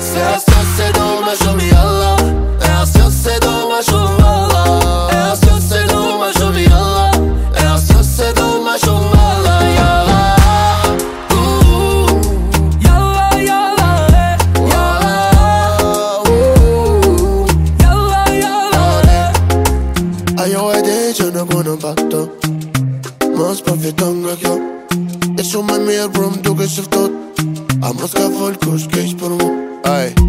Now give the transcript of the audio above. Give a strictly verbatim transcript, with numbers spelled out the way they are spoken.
E as jag ser dem är som vi alla. E as jag ser dem är som alla. E as jag ser dem är som vi alla. E as jag ser dem är som alla. Jalla, ooh. Jalla, jalla, eh. Jalla, ooh. Jalla, jalla, eh. Ay, yo, ey, yo no con un pacto. Mas profitong ak yo. Jeg så meg mer rom, du kan skifte. Jeg må skaffe folk, hvor skal jeg spørre meg. Ay.